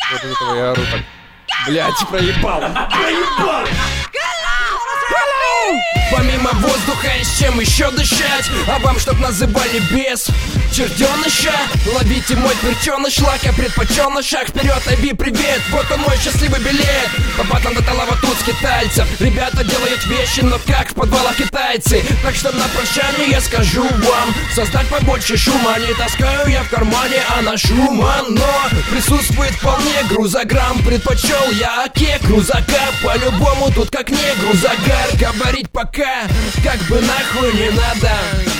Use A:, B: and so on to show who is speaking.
A: Вот из этого я ору так. Блять, проебал! Проебал!
B: Помимо воздуха есть чем еще дышать. А вам чтоб называли без чертеныша. Ловите мой перченыш, лака предпочел на шаг вперед. Айби, привет, вот он мой счастливый билет. По батам до талава тут с китайцев. Ребята делают вещи, но как в подвалах китайцы. Так что на прощание я скажу вам: создать побольше шума. Не таскаю я в кармане, а ношу но присутствует вполне грузограмм. Предпочел я оке грузака. По-любому тут как не грузагар. Говорить пока как бы нахуй не надо.